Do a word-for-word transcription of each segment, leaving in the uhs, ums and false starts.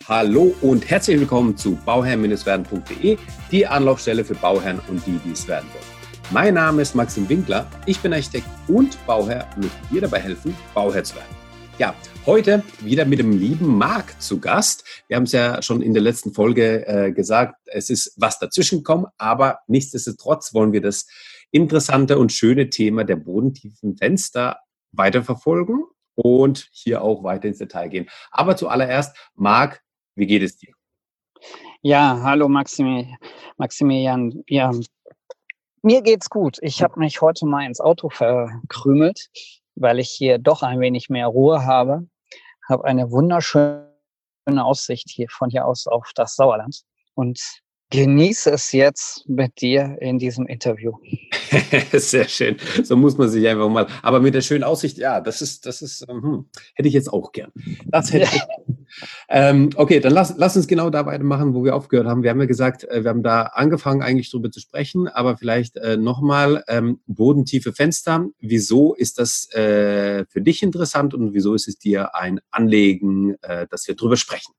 Hallo und herzlich willkommen zu bauherr-werden punkt de, die Anlaufstelle für Bauherren und die, die es werden wollen. Mein Name ist Maxim Winkler, ich bin Architekt und Bauherr und möchte dir dabei helfen, Bauherr zu werden. Ja, heute wieder mit dem lieben Marc zu Gast. Wir haben es ja schon in der letzten Folge äh, gesagt, es ist was dazwischen gekommen, aber nichtsdestotrotz wollen wir das interessante und schöne Thema der bodentiefen Fenster weiterverfolgen und hier auch weiter ins Detail gehen. Aber zuallererst, Marc, wie geht es dir? Ja, hallo Maximi, Maximilian. Ja, mir geht's gut. Ich habe mich heute mal ins Auto verkrümelt, weil ich hier doch ein wenig mehr Ruhe habe. Habe eine wunderschöne Aussicht hier von hier aus auf das Sauerland und genieße es jetzt mit dir in diesem Interview. Sehr schön. So muss man sich einfach mal. Aber mit der schönen Aussicht, ja, das ist, das ist, hm, hätte ich jetzt auch gern. Das hätte ich. Ähm, okay, dann lass, lass uns genau da weitermachen, wo wir aufgehört haben. Wir haben ja gesagt, äh, wir haben da angefangen, eigentlich drüber zu sprechen, aber vielleicht äh, nochmal ähm, bodentiefe Fenster. Wieso ist das äh, für dich interessant und wieso ist es dir ein Anliegen, äh, dass wir drüber sprechen?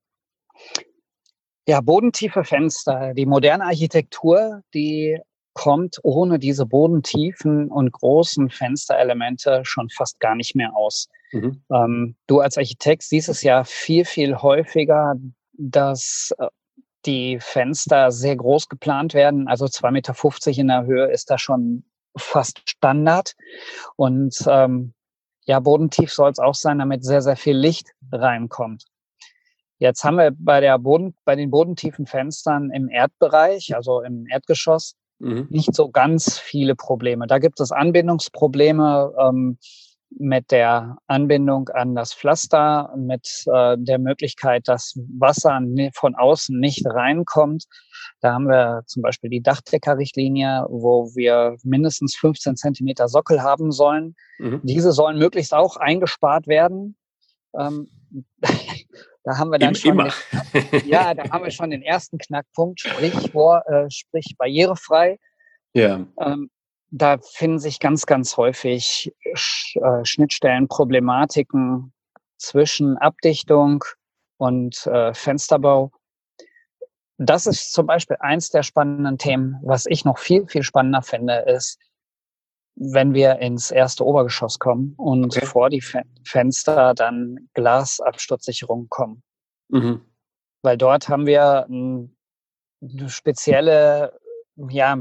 Ja, bodentiefe Fenster. Die moderne Architektur, die kommt ohne diese bodentiefen und großen Fensterelemente schon fast gar nicht mehr aus. Mhm. Ähm, du als Architekt siehst es ja viel, viel häufiger, dass äh, die Fenster sehr groß geplant werden. Also zwei Meter fünfzig in der Höhe ist da schon fast Standard. Und ähm, ja, bodentief soll es auch sein, damit sehr, sehr viel Licht reinkommt. Jetzt haben wir bei, der Boden, bei den bodentiefen Fenstern im Erdbereich, also im Erdgeschoss, mhm. nicht so ganz viele Probleme. Da gibt es Anbindungsprobleme ähm, mit der Anbindung an das Pflaster, mit äh, der Möglichkeit, dass Wasser von außen nicht reinkommt. Da haben wir zum Beispiel die Dachdeckerrichtlinie, wo wir mindestens fünfzehn Zentimeter Sockel haben sollen. Mhm. Diese sollen möglichst auch eingespart werden. Ähm, Da haben wir dann schon den, ja, da haben wir schon den ersten Knackpunkt, sprich, vor, äh, sprich barrierefrei. Ja. Ähm, da finden sich ganz, ganz häufig Sch- äh, Schnittstellenproblematiken zwischen Abdichtung und äh, Fensterbau. Das ist zum Beispiel eins der spannenden Themen. Was ich noch viel, viel spannender finde, ist, wenn wir ins erste Obergeschoss kommen und okay. vor die Fen- Fenster dann Glasabsturzsicherungen kommen. Mhm. Weil dort haben wir m, spezielle ja,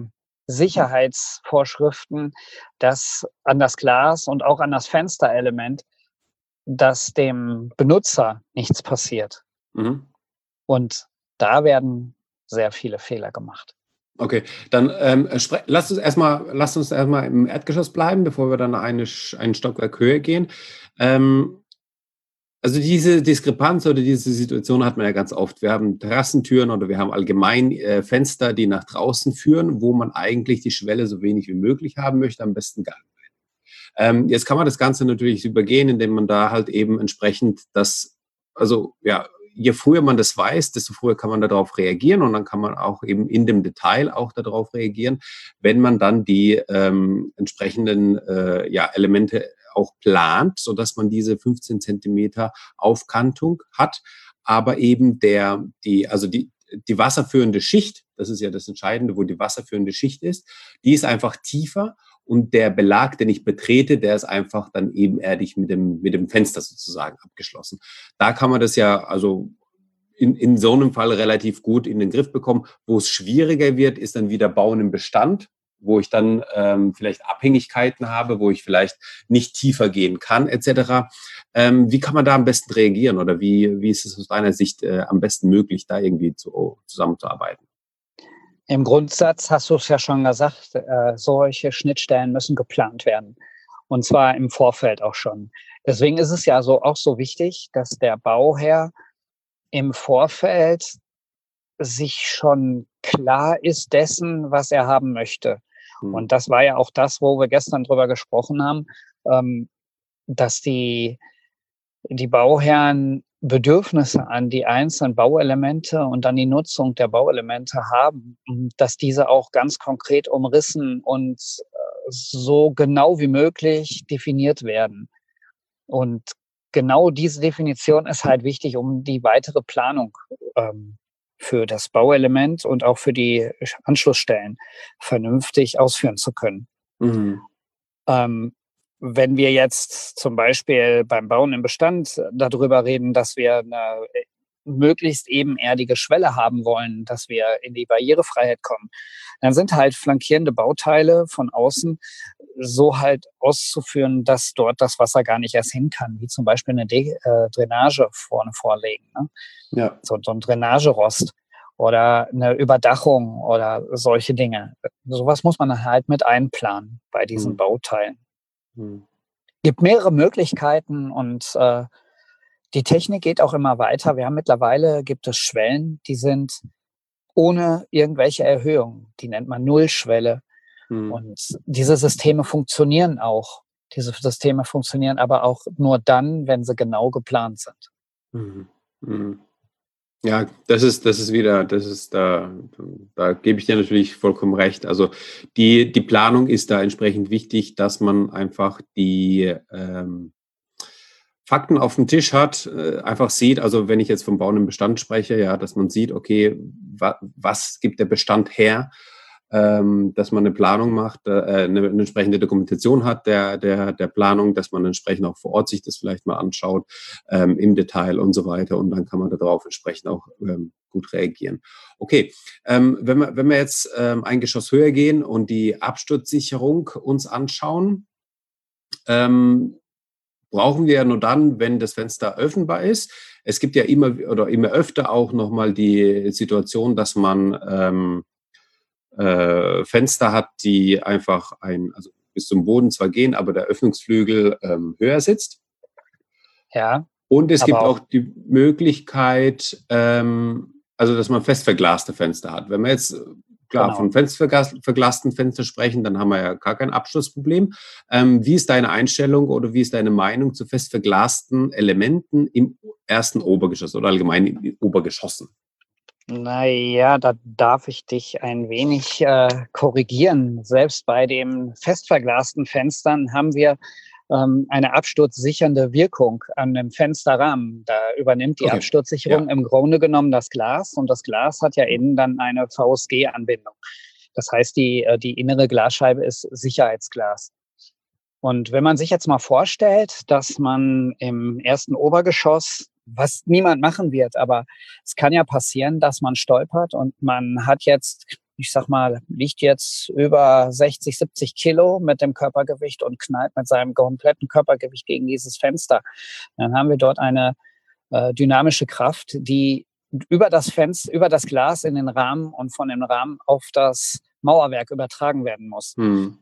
Sicherheitsvorschriften, dass an das Glas und auch an das Fensterelement, dass dem Benutzer nichts passiert. Mhm. Und da werden sehr viele Fehler gemacht. Okay, dann ähm, lasst uns erstmal, lasst uns erstmal im Erdgeschoss bleiben, bevor wir dann eine, einen Stockwerk höher gehen. Ähm, also diese Diskrepanz oder diese Situation hat man ja ganz oft. Wir haben Terrassentüren oder wir haben allgemein äh, Fenster, die nach draußen führen, wo man eigentlich die Schwelle so wenig wie möglich haben möchte, am besten gar nicht. Ähm, jetzt kann man das Ganze natürlich übergehen, indem man da halt eben entsprechend das, also ja, je früher man das weiß, desto früher kann man darauf reagieren und dann kann man auch eben in dem Detail auch darauf reagieren, wenn man dann die ähm, entsprechenden äh, ja, Elemente auch plant, sodass man diese fünfzehn Zentimeter Aufkantung hat, aber eben der, die, also die, die wasserführende Schicht, das ist ja das Entscheidende, wo die wasserführende Schicht ist, die ist einfach tiefer und der Belag, den ich betrete, der ist einfach dann ebenerdig mit dem, mit dem Fenster sozusagen abgeschlossen. Da kann man das ja also in, in so einem Fall relativ gut in den Griff bekommen. Wo es schwieriger wird, ist dann wieder Bauen im Bestand, wo ich dann ähm, vielleicht Abhängigkeiten habe, wo ich vielleicht nicht tiefer gehen kann, et cetera. Ähm, wie kann man da am besten reagieren oder wie, wie ist es aus deiner Sicht äh, am besten möglich, da irgendwie zu, zusammenzuarbeiten? Im Grundsatz hast du es ja schon gesagt, äh, solche Schnittstellen müssen geplant werden. Und zwar im Vorfeld auch schon. Deswegen ist es ja so auch so wichtig, dass der Bauherr im Vorfeld sich schon klar ist dessen, was er haben möchte. Mhm. Und das war ja auch das, wo wir gestern drüber gesprochen haben, ähm, dass die, die Bauherren Bedürfnisse an die einzelnen Bauelemente und an die Nutzung der Bauelemente haben, dass diese auch ganz konkret umrissen und so genau wie möglich definiert werden. Und genau diese Definition ist halt wichtig, um die weitere Planung ähm, für das Bauelement und auch für die Anschlussstellen vernünftig ausführen zu können. Mhm. Ähm, wenn wir jetzt zum Beispiel beim Bauen im Bestand darüber reden, dass wir eine möglichst ebenerdige Schwelle haben wollen, dass wir in die Barrierefreiheit kommen, dann sind halt flankierende Bauteile von außen so halt auszuführen, dass dort das Wasser gar nicht erst hin kann, wie zum Beispiel eine De äh, Drainage vorne vorlegen, ne? Ja. So, so ein Drainagerost oder eine Überdachung oder solche Dinge. Sowas muss man halt mit einplanen bei diesen Mhm. Bauteilen. Mhm. Gibt mehrere Möglichkeiten und äh, die Technik geht auch immer weiter. Wir haben mittlerweile, gibt es Schwellen, die sind ohne irgendwelche Erhöhung. Die nennt man Nullschwelle. Mhm. Und diese Systeme funktionieren auch. Diese Systeme funktionieren aber auch nur dann, wenn sie genau geplant sind. Mhm. Mhm. Ja, das ist, das ist wieder, das ist da, da gebe ich dir natürlich vollkommen recht. Also die, die Planung ist da entsprechend wichtig, dass man einfach die ähm, Fakten auf dem Tisch hat, äh, einfach sieht, also wenn ich jetzt vom Bauen im Bestand spreche, ja, dass man sieht, okay, wa was gibt der Bestand her, ähm, dass man eine Planung macht, äh, eine, eine entsprechende Dokumentation hat der, der, der Planung, dass man entsprechend auch vor Ort sich das vielleicht mal anschaut, ähm, im Detail und so weiter, und dann kann man darauf entsprechend auch ähm, gut reagieren. Okay, ähm, wenn wir, wenn wir jetzt ähm, ein Geschoss höher gehen und die Absturzsicherung uns anschauen, ähm, brauchen wir ja nur dann, wenn das Fenster öffnbar ist. Es gibt ja immer oder immer öfter auch nochmal die Situation, dass man ähm, äh, Fenster hat, die einfach ein, also bis zum Boden zwar gehen, aber der Öffnungsflügel ähm, höher sitzt. Ja, Und es aber gibt auch auch die Möglichkeit, ähm, also dass man fest verglaste Fenster hat. Wenn wir jetzt äh, klar genau. von fest verglasten Fenstern sprechen, dann haben wir ja gar kein Abschlussproblem. Ähm, wie ist deine Einstellung oder wie ist deine Meinung zu fest verglasten Elementen im ersten Obergeschoss oder allgemein in Obergeschossen? Na ja, da darf ich dich ein wenig äh, korrigieren. Selbst bei den fest verglasten Fenstern haben wir ähm, eine absturzsichernde Wirkung an dem Fensterrahmen. Da übernimmt die Okay, Absturzsicherung ja. im Grunde genommen das Glas, und das Glas hat ja innen dann eine V S G-Anbindung. Das heißt, die, äh, die innere Glasscheibe ist Sicherheitsglas. Und wenn man sich jetzt mal vorstellt, dass man im ersten Obergeschoss, was niemand machen wird, aber es kann ja passieren, dass man stolpert und man hat jetzt, ich sag mal, liegt jetzt über sechzig, siebzig Kilo mit dem Körpergewicht und knallt mit seinem kompletten Körpergewicht gegen dieses Fenster. Dann haben wir dort eine äh, dynamische Kraft, die über das Fenster, über das Glas in den Rahmen und von dem Rahmen auf das Mauerwerk übertragen werden muss. Hm.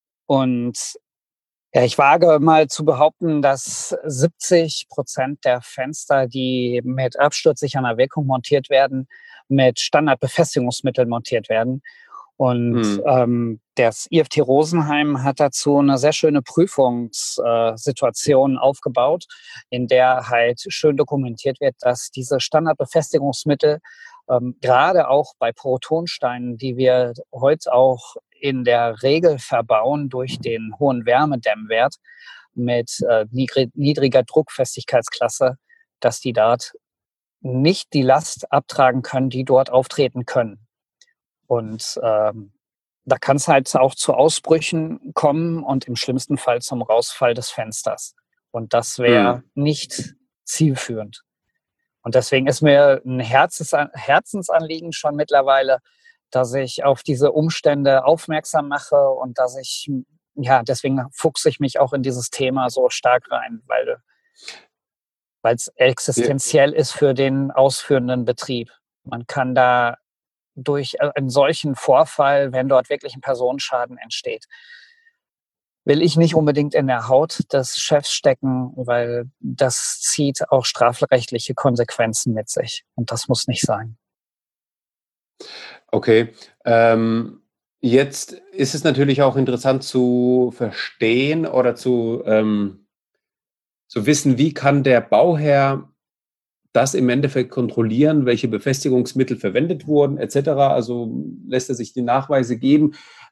Und ja, ich wage mal zu behaupten, dass siebzig Prozent der Fenster, die mit absturzsichernder Wirkung montiert werden, mit Standardbefestigungsmitteln montiert werden. Und Hm. ähm, das I F T Rosenheim hat dazu eine sehr schöne Prüfungssituation äh, aufgebaut, in der halt schön dokumentiert wird, dass diese Standardbefestigungsmittel ähm, gerade auch bei Protonsteinen, die wir heute auch in der Regel verbauen durch den hohen Wärmedämmwert mit äh, niedriger Druckfestigkeitsklasse, dass die dort nicht die Last abtragen können, die dort auftreten können. Und ähm, da kann es halt auch zu Ausbrüchen kommen und im schlimmsten Fall zum Rausfall des Fensters. Und das wäre Hm. nicht zielführend. Und deswegen ist mir ein Herzensan- Herzensanliegen schon mittlerweile, dass ich auf diese Umstände aufmerksam mache und dass ich, ja, deswegen fuchse ich mich auch in dieses Thema so stark rein, weil weil es Ja. existenziell ist für den ausführenden Betrieb. Man kann da durch äh, einen solchen Vorfall, wenn dort wirklich ein Personenschaden entsteht, will ich nicht unbedingt in der Haut des Chefs stecken, weil das zieht auch strafrechtliche Konsequenzen mit sich. Und das muss nicht sein. Okay. Ähm, jetzt ist es natürlich auch interessant zu verstehen oder zu, ähm, zu wissen, wie kann der Bauherr das im Endeffekt kontrollieren, welche Befestigungsmittel verwendet wurden, et cetera. Also lässt er sich die Nachweise geben.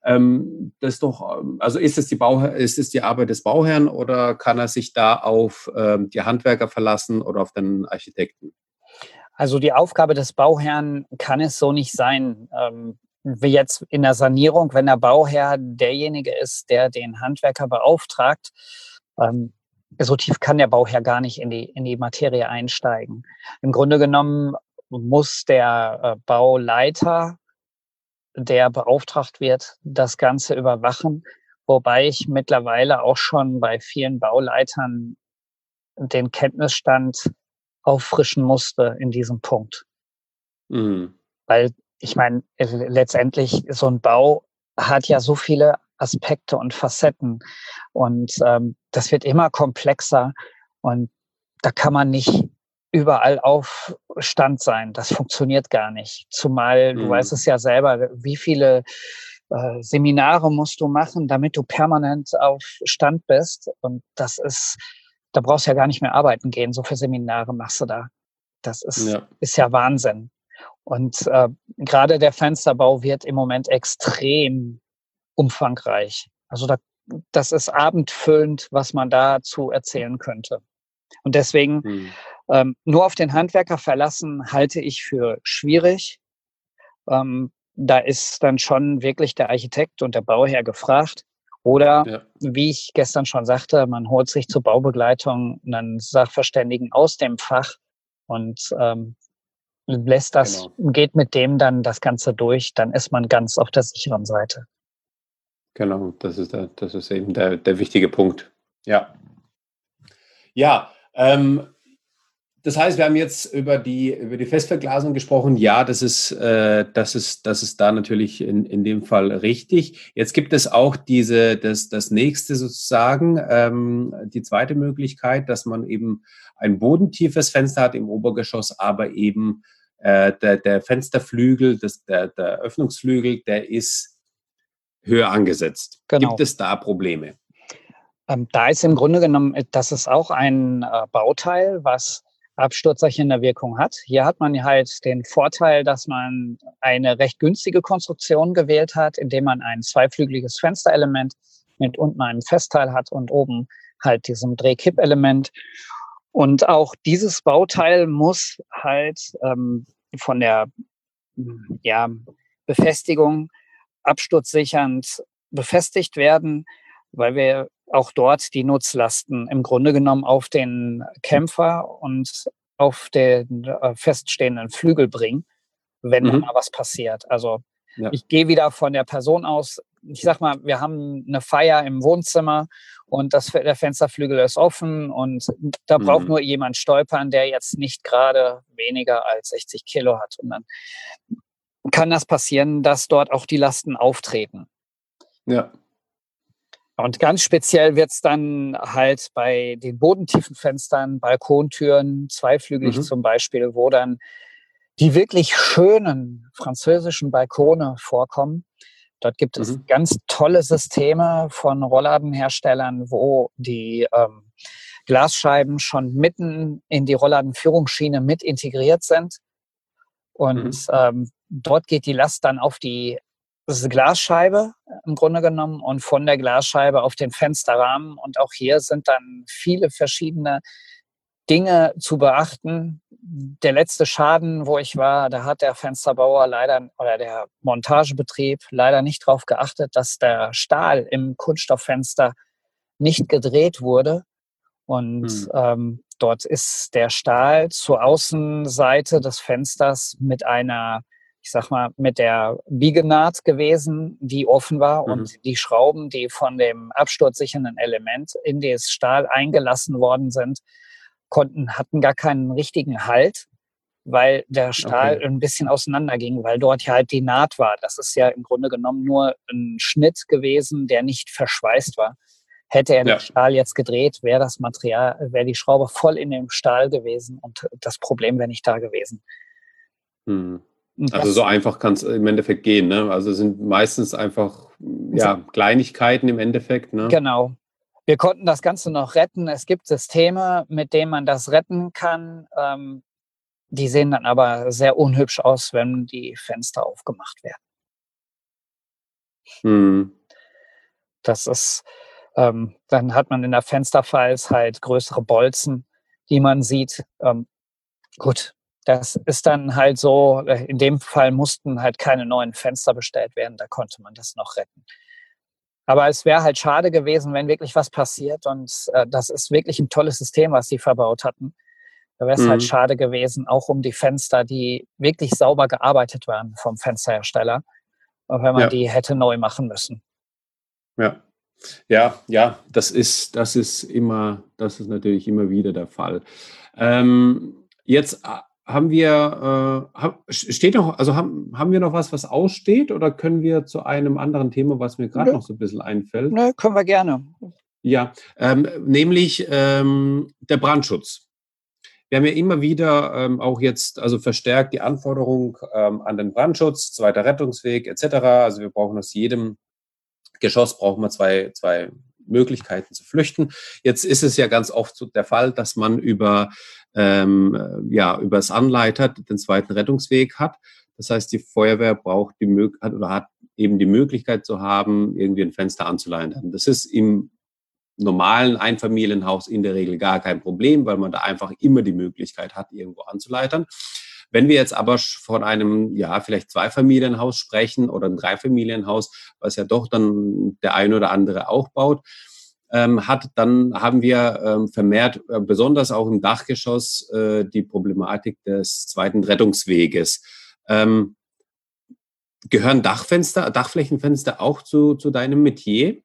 Ähm, das ist doch, ähm, also ist es die Bau, ist es die Arbeit des Bauherrn oder kann er sich da auf ähm, die Handwerker verlassen oder auf den Architekten? Also die Aufgabe des Bauherrn kann es so nicht sein. Ähm, wie jetzt in der Sanierung, wenn der Bauherr derjenige ist, der den Handwerker beauftragt, ähm, so tief kann der Bauherr gar nicht in die, in die Materie einsteigen. Im Grunde genommen muss der äh, Bauleiter, der beauftragt wird, das Ganze überwachen, wobei ich mittlerweile auch schon bei vielen Bauleitern den Kenntnisstand auffrischen musste in diesem Punkt. Mhm. Weil ich meine, äh, letztendlich so ein Bau hat ja so viele Aspekte und Facetten und, ähm, das wird immer komplexer und da kann man nicht überall auf Stand sein. Das funktioniert gar nicht. Zumal du weißt Mhm. es ja selber, wie viele, äh, Seminare musst du machen, damit du permanent auf Stand bist und das ist da brauchst du ja gar nicht mehr arbeiten gehen. So viele Seminare machst du da. Das ist Ja. ist ja Wahnsinn. Und, äh, grade der Fensterbau wird im Moment extrem umfangreich. Also, da das ist abendfüllend, was man dazu erzählen könnte. Und deswegen, Mhm. ähm, nur auf den Handwerker verlassen, halte ich für schwierig. Ähm, da ist dann schon wirklich der Architekt und der Bauherr gefragt. Oder Ja, wie ich gestern schon sagte, man holt sich zur Baubegleitung einen Sachverständigen aus dem Fach und, ähm, lässt das genau. geht mit dem dann das Ganze durch, dann ist man ganz auf der sicheren Seite. Genau, das ist der, das ist eben der, der wichtige Punkt. Ja. Ja, ähm, das heißt, wir haben jetzt über die, über die Festverglasung gesprochen. Ja, das ist, äh, das ist, das ist da natürlich in, in dem Fall richtig. Jetzt gibt es auch diese, das, das nächste sozusagen, ähm, die zweite Möglichkeit, dass man eben ein bodentiefes Fenster hat im Obergeschoss, aber eben äh, der, der Fensterflügel, das, der, der Öffnungsflügel, der ist höher angesetzt. Gibt Genau. es da Probleme? Ähm, da ist im Grunde genommen äh, das ist auch ein, äh, Bauteil, was absturzverhindernde Wirkung hat. Hier hat man halt den Vorteil, dass man eine recht günstige Konstruktion gewählt hat, indem man ein zweiflügeliges Fensterelement mit unten einem Festteil hat und oben halt diesem Drehkippelement. Und auch dieses Bauteil muss halt, ähm, von der, hm, ja, Befestigung absturzsichernd befestigt werden, weil wir auch dort die Nutzlasten im Grunde genommen auf den Kämpfer und auf den äh, feststehenden Flügel bringen, wenn da mal Mhm. was passiert. Also Ja. ich gehe wieder von der Person aus. Ich sag mal, wir haben eine Feier im Wohnzimmer und das, der Fensterflügel ist offen und da braucht Mhm. nur jemand stolpern, der jetzt nicht gerade weniger als sechzig Kilo hat. Und dann kann das passieren, dass dort auch die Lasten auftreten. Ja. Und ganz speziell wird es dann halt bei den bodentiefen Fenstern, Balkontüren, zweiflügelig Mhm. zum Beispiel, wo dann die wirklich schönen französischen Balkone vorkommen. Dort gibt es Mhm. ganz tolle Systeme von Rollladenherstellern, wo die ähm, Glasscheiben schon mitten in die Rollladenführungsschiene mit integriert sind. Und Mhm. ähm, dort geht die Last dann auf die das ist eine Glasscheibe im Grunde genommen und von der Glasscheibe auf den Fensterrahmen. Und auch hier sind dann viele verschiedene Dinge zu beachten. Der letzte Schaden, wo ich war, da hat der Fensterbauer leider oder der Montagebetrieb leider nicht darauf geachtet, dass der Stahl im Kunststofffenster nicht gedreht wurde. Und Mhm. ähm, dort ist der Stahl zur Außenseite des Fensters mit einer, ich sag mal, mit der Biegenaht gewesen, die offen war. Und Mhm. die Schrauben, die von dem absturzsichernden Element in das Stahl eingelassen worden sind, konnten, hatten gar keinen richtigen Halt, weil der Stahl Okay. ein bisschen auseinanderging, weil dort ja halt die Naht war. Das ist ja im Grunde genommen nur ein Schnitt gewesen, der nicht verschweißt war. Hätte er den Ja. Stahl jetzt gedreht, wäre das Material, wäre die Schraube voll in dem Stahl gewesen und das Problem wäre nicht da gewesen. Mhm. Und Also so das einfach kann es im Endeffekt gehen, ne? Also es sind meistens einfach, ja, Kleinigkeiten im Endeffekt, ne? genau. Wir konnten das Ganze noch retten. Es gibt Systeme, mit denen man das retten kann. Ähm, die sehen dann aber sehr unhübsch aus, wenn die Fenster aufgemacht werden. Mhm. Das ist, ähm, dann hat man in der Fensterfalz halt größere Bolzen, die man sieht. Ähm, gut, das ist dann halt so, äh, in dem Fall mussten halt keine neuen Fenster bestellt werden, da konnte man das noch retten. Aber es wäre halt schade gewesen, wenn wirklich was passiert und, äh, das ist wirklich ein tolles System, was sie verbaut hatten. Da wäre es halt Mhm. schade gewesen, auch um die Fenster, die wirklich sauber gearbeitet waren vom Fensterhersteller, wenn man Ja, die hätte neu machen müssen. ja. Ja, ja, das ist das ist immer das ist natürlich immer wieder der Fall. Ähm, jetzt ha haben wir, äh ha steht noch also, haben haben wir noch was, was aussteht oder können wir zu einem anderen Thema, was mir grad Nö, noch so 'n bisschen einfällt? nö, können wir gerne. Ja, ähm, nämlich, ähm, der Brandschutz. Wir haben ja immer wieder, ähm, auch jetzt also verstärkt die Anforderung, ähm, an den Brandschutz, zweiter Rettungsweg et cetera. Also, wir brauchen aus jedem Geschoss brauchen wir zwei zwei Möglichkeiten zu flüchten. Jetzt ist es ja ganz oft so der Fall, dass man über, ähm, äh, ja, übers Anleiter den zweiten Rettungsweg hat. Das heißt, die Feuerwehr braucht die Mög hat oder hat eben die Möglichkeit zu haben, irgendwie ein Fenster anzuleitern. Das ist im normalen Einfamilienhaus in der Regel gar kein Problem, weil man da einfach immer die Möglichkeit hat, irgendwo anzuleitern. Wenn wir jetzt aber von einem, ja, vielleicht Zweifamilienhaus sprechen oder ein Dreifamilienhaus, was ja doch dann der ein oder andere auch baut, ähm, hat, dann haben wir ähm, vermehrt, äh, besonders auch im Dachgeschoss, äh, die Problematik des zweiten Rettungsweges. Ähm, gehören Dachfenster, Dachflächenfenster auch zu, zu deinem Metier?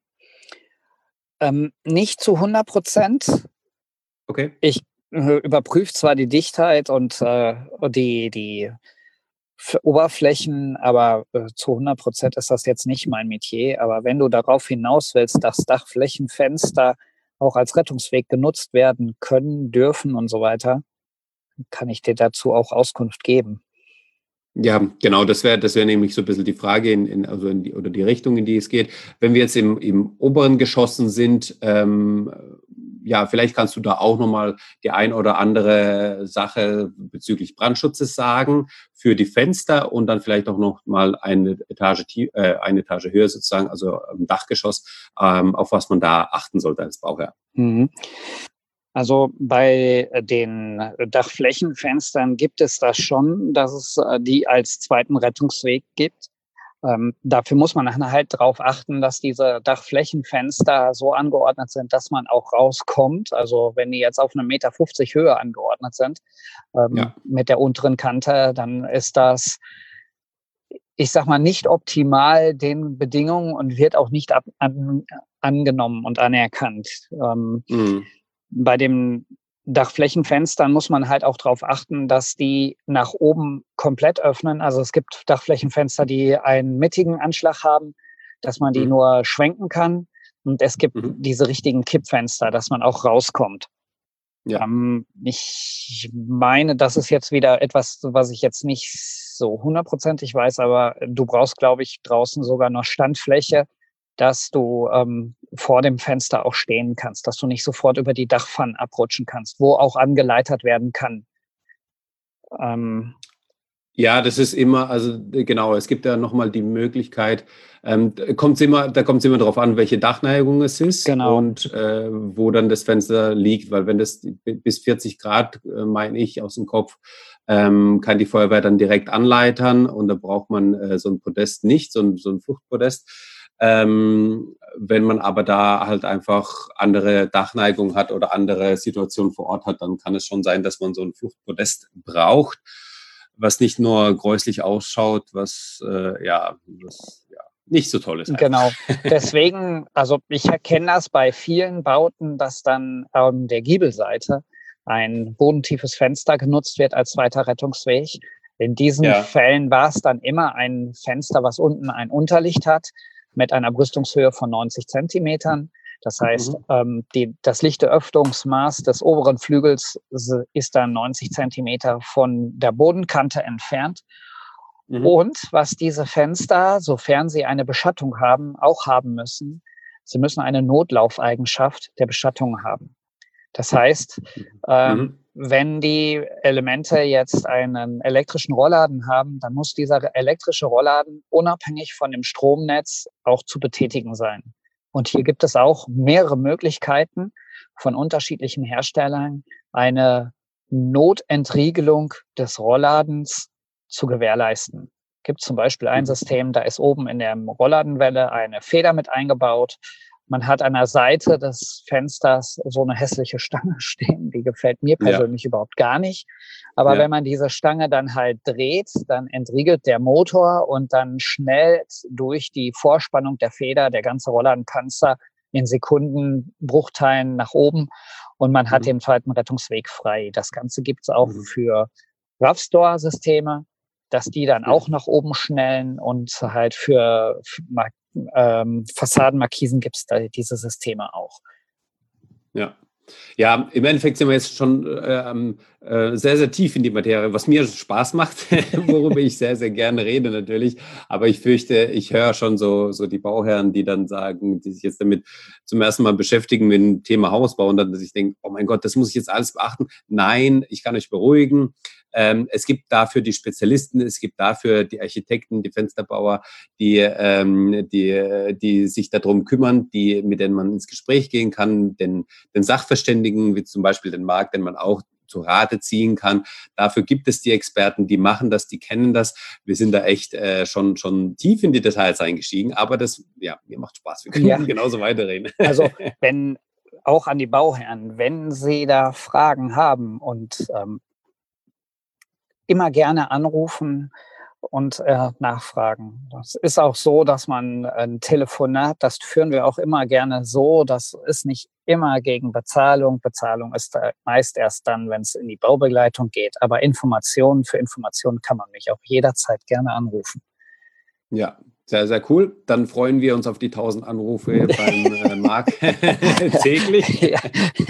Ähm, nicht zu hundert Prozent. Okay. Ich, äh, überprüfe zwar die Dichtheit und, äh, die die F Oberflächen, aber, äh, zu hundert Prozent ist das jetzt nicht mein Metier. Aber wenn du darauf hinaus willst, dass Dachflächenfenster auch als Rettungsweg genutzt werden können, dürfen und so weiter, kann ich dir dazu auch Auskunft geben. Ja, genau, das wäre das wäre nämlich so ein bisschen die Frage in in also in die oder die Richtung, in die es geht. Wenn wir jetzt im im oberen Geschossen sind, ähm, ja, vielleicht kannst du da auch noch mal die ein oder andere Sache bezüglich Brandschutzes sagen für die Fenster und dann vielleicht auch noch mal eine Etage tie äh, eine Etage höher sozusagen, also im Dachgeschoss, ähm, auf was man da achten sollte als Bauherr. Mhm. Also bei den Dachflächenfenstern gibt es das schon, dass es äh, die als zweiten Rettungsweg gibt. Ähm, dafür muss man dann halt darauf achten, dass diese Dachflächenfenster so angeordnet sind, dass man auch rauskommt. Also wenn die jetzt auf einem Meter fünfzig Höhe angeordnet sind, ähm, Ja. mit der unteren Kante, dann ist das, ich sag mal, nicht optimal den Bedingungen und wird auch nicht ab, an, angenommen und anerkannt. Ähm, Mhm. bei den Dachflächenfenstern muss man halt auch darauf achten, dass die nach oben komplett öffnen. Also es gibt Dachflächenfenster, die einen mittigen Anschlag haben, dass man die Mhm. nur schwenken kann. Und es gibt Mhm. diese richtigen Kippfenster, dass man auch rauskommt. Ja. Ähm, ich meine, das ist jetzt wieder etwas, was ich jetzt nicht so hundertprozentig weiß, aber du brauchst, glaube ich, draußen sogar noch Standfläche, dass du ähm, vor dem Fenster auch stehen kannst, dass du nicht sofort über die Dachpfannen abrutschen kannst, wo auch angeleitet werden kann. Ähm, Ja, das ist immer also, d genau, es gibt ja noch mal die Möglichkeit, ähm, d kommt's immer da kommt's immer drauf an, welche Dachneigung es ist genau. und, äh, wo dann das Fenster liegt, weil wenn das b bis vierzig Grad, äh, meine ich aus dem Kopf, ähm, kann die Feuerwehr dann direkt anleitern und da braucht man, äh, so 'n Podest nicht, so 'n so 'n Fluchtpodest. Ähm, wenn man aber da halt einfach andere Dachneigung hat oder andere Situationen vor Ort hat, dann kann es schon sein, dass man so 'n Fluchtpodest braucht, was nicht nur gräuslich ausschaut, was, äh, ja, was ja, nicht so toll ist einfach. Genau. Deswegen, also ich erkenne das bei vielen Bauten, dass dann an der Giebelseite ein bodentiefes Fenster genutzt wird als zweiter Rettungsweg. In diesen Ja. Fällen war es dann immer ein Fenster, was unten ein Unterlicht hat mit einer Brüstungshöhe von neunzig Zentimetern. Das heißt, Mhm. ähm, die, das lichte Öffnungsmaß des oberen Flügels ist dann neunzig Zentimeter von der Bodenkante entfernt. Mhm. Und was diese Fenster, sofern sie eine Beschattung haben, auch haben müssen, sie müssen eine Notlaufeigenschaft der Beschattung haben. Das heißt, ähm, Mhm. wenn die Elemente jetzt einen elektrischen Rollladen haben, dann muss dieser elektrische Rollladen unabhängig von dem Stromnetz auch zu betätigen sein. Und hier gibt es auch mehrere Möglichkeiten von unterschiedlichen Herstellern, eine Notentriegelung des Rollladens zu gewährleisten. Es gibt zum Beispiel ein Mhm. System, da ist oben in der Rollladenwelle eine Feder mit eingebaut. Man hat an der Seite des Fensters so eine hässliche Stange stehen, die gefällt mir Ja, persönlich überhaupt gar nicht. Aber wenn ja. man diese Stange dann halt dreht, dann entriegelt der Motor und dann schnellt durch die Vorspannung der Feder der ganze Rollladenpanzer in Sekundenbruchteilen nach oben und man hat Mhm. den zweiten Rettungsweg frei. Das Ganze gibt es auch Mhm. für RAV-Store-Systeme, dass die dann Ja. auch nach oben schnellen und halt für ähm, Fassadenmarkisen gibt es da diese Systeme auch. Ja. Ja, im Endeffekt sind wir jetzt schon ähm, äh, sehr, sehr tief in die Materie, was mir Spaß macht, worüber ich sehr, sehr gerne rede natürlich. Aber ich fürchte, ich höre schon so, so die Bauherren, die dann sagen, die sich jetzt damit zum ersten Mal beschäftigen mit dem Thema Hausbau und dann sich denken, oh mein Gott, das muss ich jetzt alles beachten. Nein, ich kann euch beruhigen. Ähm, es gibt dafür die Spezialisten, es gibt dafür die Architekten, die Fensterbauer, die, ähm, die, die sich darum kümmern, die, mit denen man ins Gespräch gehen kann, den, den Sachverständigen, wie zum Beispiel den Markt, den man auch zu Rate ziehen kann. Dafür gibt es die Experten, die machen das, die kennen das. Wir sind da echt äh, schon, schon tief in die Details eingestiegen, aber das, ja, mir macht Spaß. Wir können Ja. genauso weiterreden. Also wenn auch an die Bauherren, wenn Sie da Fragen haben und ähm, immer gerne anrufen und äh, nachfragen. Das ist auch so, dass man ein Telefonat, das führen wir auch immer gerne so, das ist nicht immer gegen Bezahlung. Bezahlung ist da meist erst dann, wenn es in die Baubegleitung geht. Aber Informationen, für Informationen kann man mich auch jederzeit gerne anrufen. Ja, sehr, sehr cool. Dann freuen wir uns auf die tausend Anrufe beim äh, Marc täglich. Ja.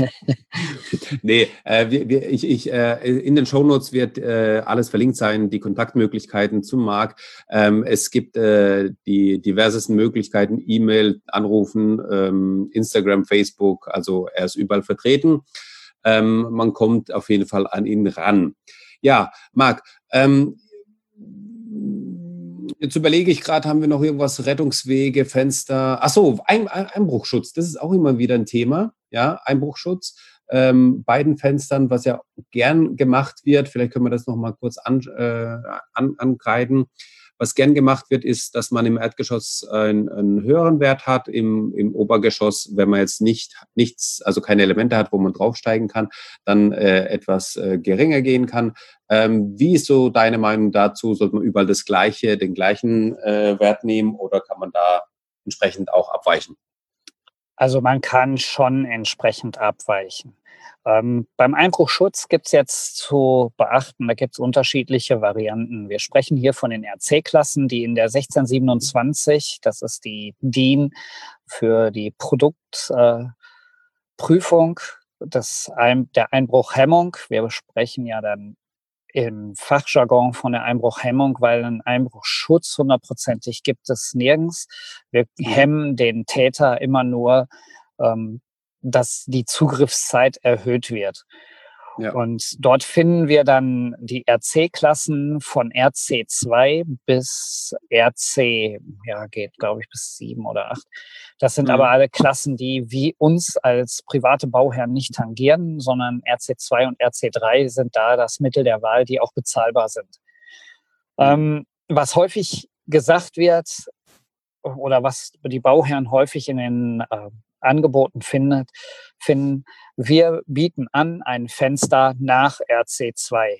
Nee, äh, wir, wir, ich, ich, äh, in den Shownotes wird äh, alles verlinkt sein, die Kontaktmöglichkeiten zum Marc. Ähm, es gibt äh, die diversesten Möglichkeiten, E-Mail, Anrufen, ähm, Instagram, Facebook, also er ist überall vertreten. Ähm, man kommt auf jeden Fall an ihn ran. Ja, Marc, ähm, jetzt überlege ich gerade, haben wir noch irgendwas, Rettungswege, Fenster? Ach so, ein, ein, Einbruchschutz, das ist auch immer wieder ein Thema, ja, Einbruchschutz. Ähm, beiden Fenstern, was ja gern gemacht wird, vielleicht können wir das noch mal kurz an, äh, an, ankreiden. Was gern gemacht wird, ist, dass man im Erdgeschoss einen, einen höheren Wert hat, im, im Obergeschoss, wenn man jetzt nicht nichts, also keine Elemente hat, wo man draufsteigen kann, dann äh, etwas äh, geringer gehen kann. Ähm, wie ist so deine Meinung dazu? Sollte man überall das gleiche, den gleichen äh, Wert nehmen oder kann man da entsprechend auch abweichen? Also man kann schon entsprechend abweichen. Ähm, beim Einbruchschutz gibt es jetzt zu beachten, da gibt es unterschiedliche Varianten. Wir sprechen hier von den R C-Klassen, die in der sechzehn siebenundzwanzig, das ist die D I N für die Produktprüfung äh, des Ein der Einbruchhemmung. Wir besprechen ja dann im Fachjargon von der Einbruchhemmung, weil einen Einbruchschutz hundertprozentig gibt es nirgends. Wir hemmen den Täter immer nur, ähm, dass die Zugriffszeit erhöht wird. Ja. Und dort finden wir dann die R C-Klassen von R C zwei bis R C, ja, geht, glaube ich, bis sieben oder acht. Das sind Mhm. aber alle Klassen, die wie uns als private Bauherren nicht tangieren, sondern R C zwei und R C drei sind da das Mittel der Wahl, die auch bezahlbar sind. Mhm. Ähm, was häufig gesagt wird oder was die Bauherren häufig in den äh, Angeboten findet, finden, wir bieten an ein Fenster nach R C zwei.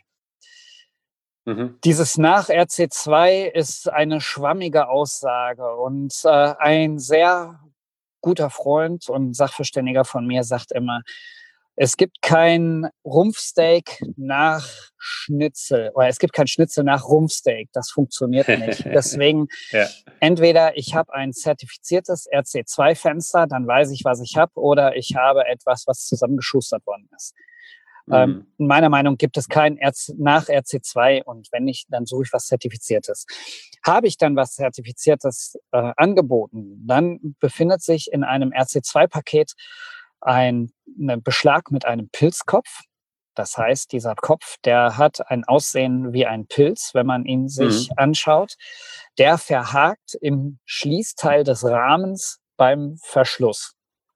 Mhm. Dieses nach R C zwei ist eine schwammige Aussage und äh, ein sehr guter Freund und Sachverständiger von mir sagt immer, es gibt kein Rumpfsteak nach Schnitzel oder es gibt kein Schnitzel nach Rumpfsteak. Das funktioniert nicht. Deswegen Ja. entweder ich habe ein zertifiziertes R C zwei Fenster, dann weiß ich, was ich habe, oder ich habe etwas, was zusammengeschustert worden ist. Mhm. Ähm, meiner Meinung nach gibt es kein R C, nach R C zwei und wenn nicht, dann suche ich was Zertifiziertes. Habe ich dann was Zertifiziertes äh, angeboten, dann befindet sich in einem R C zwei Paket ein ne Beschlag mit einem Pilzkopf. Das heißt, dieser Kopf, der hat ein Aussehen wie ein Pilz, wenn man ihn sich Mhm. anschaut. Der verhakt im Schließteil des Rahmens beim Verschluss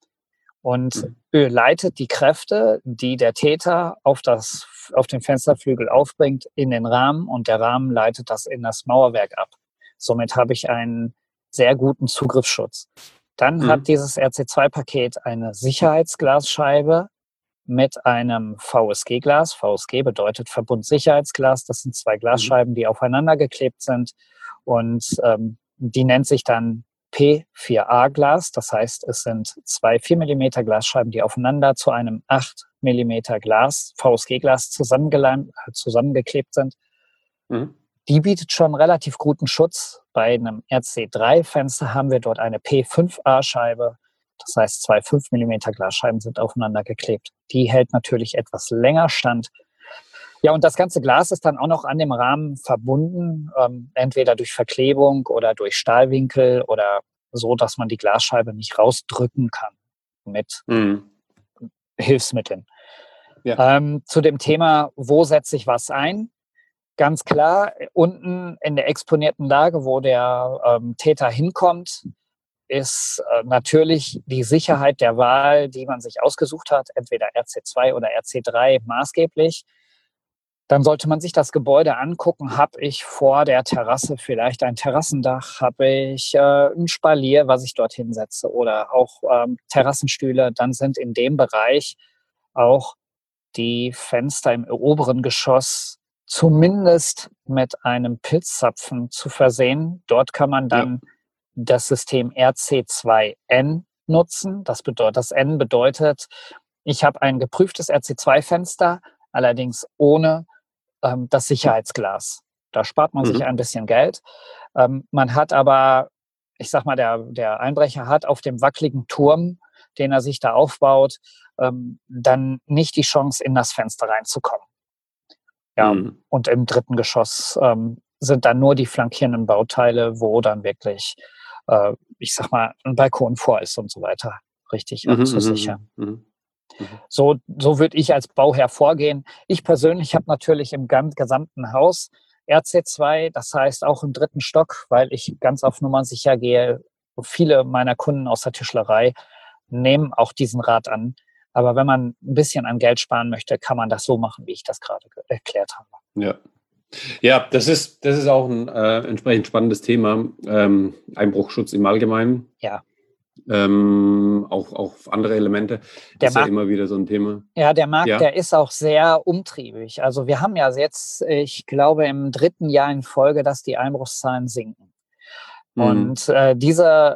und Mhm. äh, leitet die Kräfte, die der Täter auf das auf den Fensterflügel aufbringt, in den Rahmen, und der Rahmen leitet das in das Mauerwerk ab. Somit habe ich einen sehr guten Zugriffsschutz. Dann hat Mhm. dieses R C zwei Paket eine Sicherheitsglasscheibe mit einem V S G-Glas. V S G bedeutet Verbundsicherheitsglas. Das sind zwei Mhm. Glasscheiben, die aufeinander geklebt sind, und ähm, die nennt sich dann P vier A-Glas. Das heißt, es sind zwei vier Millimeter Glasscheiben, die aufeinander zu einem acht Millimeter Glas, V S G-Glas zusammengeleimt, äh, zusammengeklebt sind. Mhm. Die bietet schon relativ guten Schutz. Bei einem R C drei Fenster haben wir dort eine P fünf A-Scheibe. Das heißt, zwei fünf Millimeter Glasscheiben sind aufeinander geklebt. Die hält natürlich etwas länger stand. Ja, und das ganze Glas ist dann auch noch an dem Rahmen verbunden, ähm, entweder durch Verklebung oder durch Stahlwinkel oder so, dass man die Glasscheibe nicht rausdrücken kann mit Mhm. Hilfsmitteln. Ja. Ähm, zu dem Thema, wo setze ich was ein? Ganz klar, unten in der exponierten Lage, wo der ähm, Täter hinkommt, ist äh, natürlich die Sicherheit der Wahl, die man sich ausgesucht hat, entweder R C zwei oder R C drei, maßgeblich. Dann sollte man sich das Gebäude angucken. Habe ich vor der Terrasse vielleicht ein Terrassendach? Habe ich äh, ein Spalier, was ich dort hinsetze? Oder auch ähm, Terrassenstühle? Dann sind in dem Bereich auch die Fenster im oberen Geschoss zumindest mit einem Pilzzapfen zu versehen. Dort kann man Ja. dann das System R C zwei N nutzen. Das bedeutet, das N bedeutet, ich habe ein geprüftes R C zwei Fenster, allerdings ohne ähm, das Sicherheitsglas. Da spart man sich Mhm. ein bisschen Geld. Ähm, man hat aber, ich sag mal, der, der Einbrecher hat auf dem wackeligen Turm, den er sich da aufbaut, ähm, dann nicht die Chance, in das Fenster reinzukommen. Ja, Mhm. und im dritten Geschoss ähm, sind dann nur die flankierenden Bauteile, wo dann wirklich, äh, ich sag mal, ein Balkon vor ist und so weiter, richtig Mhm. abzusichern. Mhm. Mhm. Mhm. So, so würde ich als Bauherr vorgehen. Ich persönlich habe natürlich im gesamten Haus R C zwei, das heißt auch im dritten Stock, weil ich ganz auf Nummer sicher gehe. Viele meiner Kunden aus der Tischlerei nehmen auch diesen Rat an. Aber wenn man ein bisschen an Geld sparen möchte, kann man das so machen, wie ich das gerade erklärt habe. Ja. Ja, das ist, das ist auch ein äh, entsprechend spannendes Thema. Ähm, Einbruchschutz im Allgemeinen. Ja, Ähm, auch, auch andere Elemente der ist ja Markt, immer wieder so ein Thema. ja, der Markt, Ja. der ist auch sehr umtriebig. Also wir haben ja jetzt, ich glaube, im dritten Jahr in Folge, dass die Einbruchszahlen sinken. Mhm. Und äh, diese,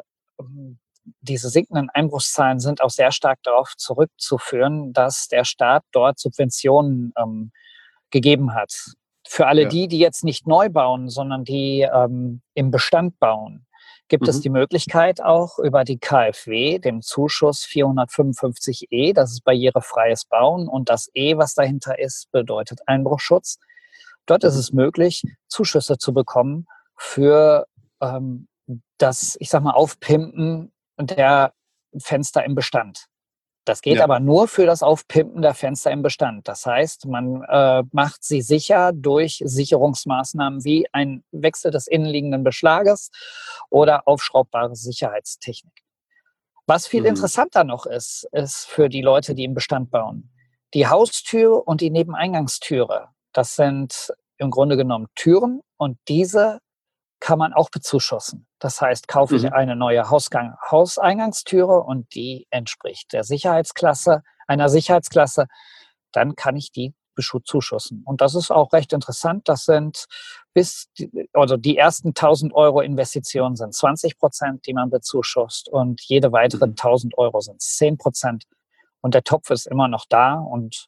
diese sinkenden Einbruchszahlen sind auch sehr stark darauf zurückzuführen, dass der Staat dort Subventionen ähm, gegeben hat. Für alle Ja. die, die jetzt nicht neu bauen, sondern die ähm, im Bestand bauen, gibt es die Mhm. Möglichkeit auch über die K f W, dem Zuschuss vierhundertfünfundfünfzig E, das ist barrierefreies Bauen, und das E, was dahinter ist, bedeutet Einbruchschutz. Dort ist Mhm. es möglich, Zuschüsse zu bekommen für ähm, das, ich sag mal, Aufpimpen der Fenster im Bestand. Das geht Ja. aber nur für das Aufpimpen der Fenster im Bestand. Das heißt, man äh, macht sie sicher durch Sicherungsmaßnahmen wie ein Wechsel des innenliegenden Beschlages oder aufschraubbare Sicherheitstechnik. Was viel Mhm. interessanter noch ist, ist für die Leute, die im Bestand bauen, die Haustür und die Nebeneingangstüre. Das sind im Grunde genommen Türen, und diese kann man auch bezuschussen. Das heißt, kaufe ich Mhm. eine neue Hausgang, Hauseingangstüre und die entspricht der Sicherheitsklasse, einer Sicherheitsklasse, dann kann ich die bezuschussen. Und das ist auch recht interessant. Das sind bis, also die ersten tausend Euro Investitionen sind zwanzig Prozent, die man bezuschusst, und jede weitere Mhm. tausend Euro sind zehn Prozent. Und der Topf ist immer noch da, und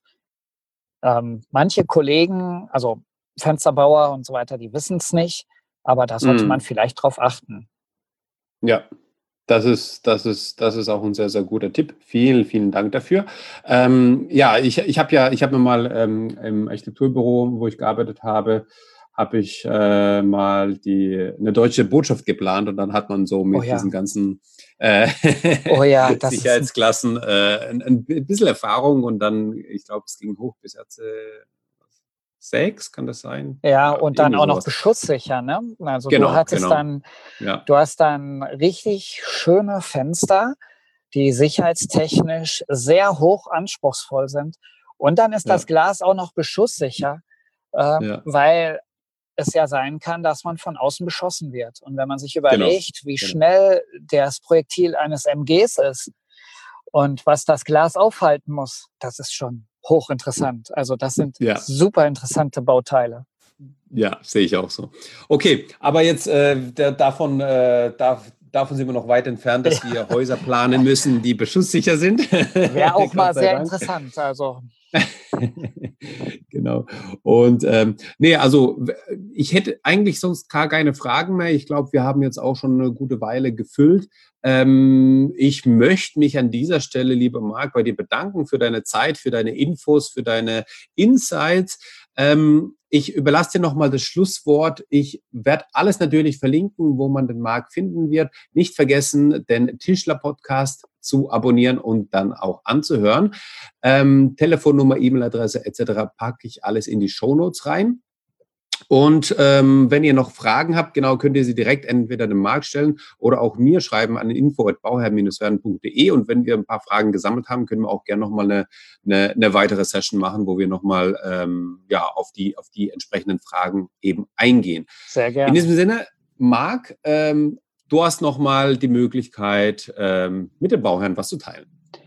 ähm, manche Kollegen, also Fensterbauer und so weiter, die wissen es nicht, aber da sollte man Mhm. vielleicht drauf achten. Ja, das ist, das ist, das ist auch ein sehr, sehr guter Tipp. Vielen, vielen Dank dafür. Ähm, ja, ich, ich habe ja, ich habe mir mal ähm, im Architekturbüro, wo ich gearbeitet habe, habe ich äh, mal die, eine deutsche Botschaft geplant und dann hat man so mit Oh ja. diesen ganzen äh, Oh ja, das ist ein, Sicherheitsklassen äh, ein, ein bisschen Erfahrung und dann, ich glaube, es ging hoch bis Herze sechs, kann das sein? ja, und dann irgendwie auch noch sowas. beschusssicher, ne? Also du Genau, hattest genau. dann, Ja, du hast dann richtig schöne Fenster, die sicherheitstechnisch sehr hoch anspruchsvoll sind. Und dann ist das ja, Glas auch noch beschusssicher, äh, ja, weil es ja sein kann, dass man von außen beschossen wird. Und wenn man sich genau, überlegt, wie genau. schnell das Projektil eines M Gs ist und was das Glas aufhalten muss, das ist schon hochinteressant. Also das sind Ja, super interessante Bauteile. ja, sehe ich auch so. Okay, aber jetzt äh, der, davon, äh, darf, davon sind wir noch weit entfernt, dass wir Häuser planen müssen, die beschusssicher sind. Wäre auch mal Gott sei sehr Dank. interessant. Also Genau. Und ähm, nee, also w- ich hätte eigentlich sonst gar keine Fragen mehr. Ich glaube, wir haben jetzt auch schon eine gute Weile gefüllt. Ähm, ich möchte mich an dieser Stelle, lieber Marc, bei dir bedanken für deine Zeit, für deine Infos, für deine Insights. Ähm, ich überlasse dir nochmal das Schlusswort. Ich werde alles natürlich verlinken, wo man den Marc finden wird. Nicht vergessen, den Tischler-Podcast zu abonnieren und dann auch anzuhören. Ähm, Telefonnummer, E-Mail-Adresse et cetera packe ich alles in die Shownotes rein. Und ähm, wenn ihr noch Fragen habt, genau, könnt ihr sie direkt entweder dem Marc stellen oder auch mir schreiben an info at bauherr Bindestrich werden punkt de. Und wenn wir ein paar Fragen gesammelt haben, können wir auch gerne nochmal eine, eine, eine weitere Session machen, wo wir nochmal ähm, ja, auf, die, auf die entsprechenden Fragen eben eingehen. sehr In gerne. diesem Sinne, Marc, ähm, du hast nochmal die Möglichkeit, ähm, mit dem Bauherrn was zu teilen.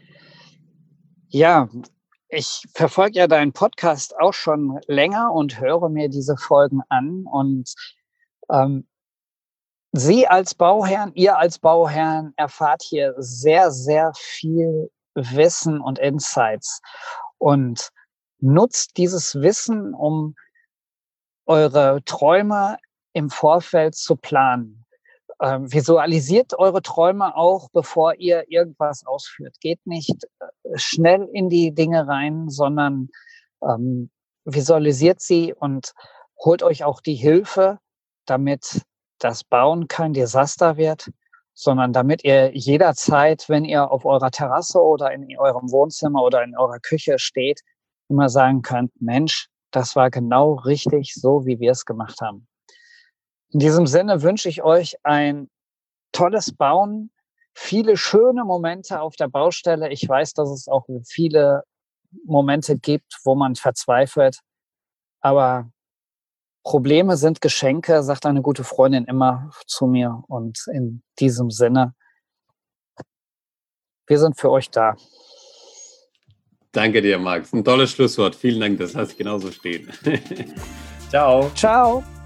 Ja, ich verfolge ja deinen Podcast auch schon länger und höre mir diese Folgen an. Und ähm, Sie als Bauherrn, ihr als Bauherrn erfahrt hier sehr, sehr viel Wissen und Insights. Und nutzt dieses Wissen, um eure Träume im Vorfeld zu planen. Ähm, visualisiert eure Träume auch, bevor ihr irgendwas ausführt. Geht nicht äh, schnell in die Dinge rein, sondern ähm, visualisiert sie und holt euch auch die Hilfe, damit das Bauen kein Desaster wird, sondern damit ihr jederzeit, wenn ihr auf eurer Terrasse oder in eurem Wohnzimmer oder in eurer Küche steht, immer sagen könnt, Mensch, das war genau richtig so, wie wir es gemacht haben. In diesem Sinne wünsche ich euch ein tolles Bauen, viele schöne Momente auf der Baustelle. Ich weiß, dass es auch viele Momente gibt, wo man verzweifelt. Aber Probleme sind Geschenke, sagt eine gute Freundin immer zu mir. Und in diesem Sinne, wir sind für euch da. Danke dir, Max. Ein tolles Schlusswort. Vielen Dank, das lasse ich genauso stehen. Ciao. Ciao.